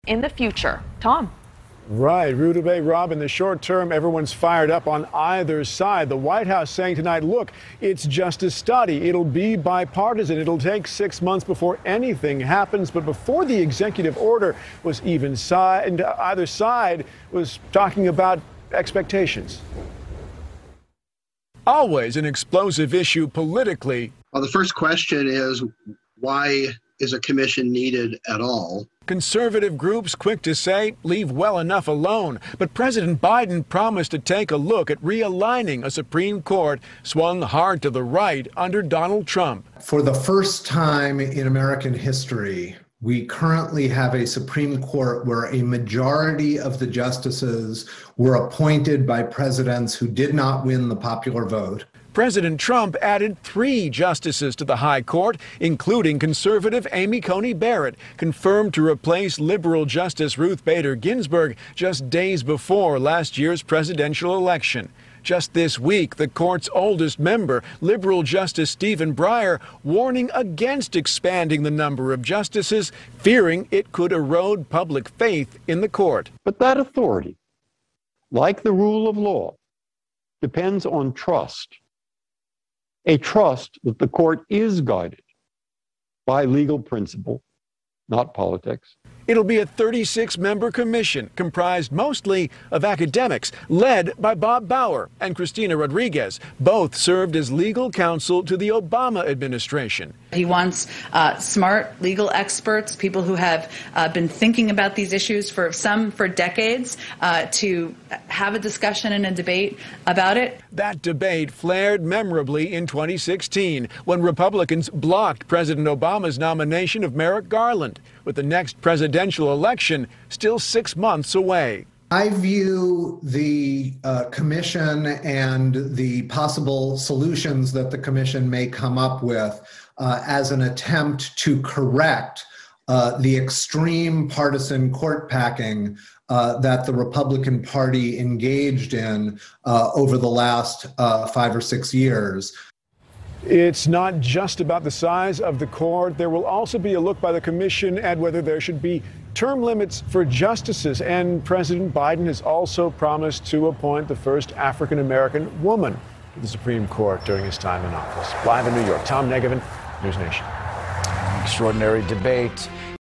in the future. Tom. Right, Rudabeh, Rob, in the short term, everyone's fired up on either side. The White House saying tonight, look, it's just a study. It'll be bipartisan. It'll take 6 months before anything happens. But before the executive order was even signed, either side was talking about expectations. Always an explosive issue politically. Well, the first question is, why is a commission needed at all? Conservative groups quick to say, leave well enough alone. But President Biden promised to take a look at realigning a Supreme Court swung hard to the right under Donald Trump. For the first time in American history, we currently have a Supreme Court where a majority of the justices were appointed by presidents who did not win the popular vote. President Trump added 3 justices to the High Court, including conservative Amy Coney Barrett, confirmed to replace liberal Justice Ruth Bader Ginsburg just days before last year's presidential election. Just this week, the court's oldest member, liberal Justice Stephen Breyer, warning against expanding the number of justices, fearing it could erode public faith in the court. But that authority, like the rule of law, depends on trust. A trust that the court is guided by legal principle, not politics. It'll be a 36-member commission comprised mostly of academics, led by Bob Bauer and Cristina Rodriguez. Both served as legal counsel to the Obama administration. He wants smart legal experts, people who have been thinking about these issues for decades, to have a discussion and a debate about it. That debate flared memorably in 2016 when Republicans blocked President Obama's nomination of Merrick Garland, with the next presidential election still 6 months away. I view the commission and the possible solutions that the commission may come up with as an attempt to correct the extreme partisan court packing that the Republican Party engaged in over the last 5 or 6 years. It's not just about the size of the court. There will also be a look by the commission at whether there should be term limits for justices. And President Biden has also promised to appoint the first African-American woman to the Supreme Court during his time in office. Live in New York, Tom Negovan, News Nation. Extraordinary debate.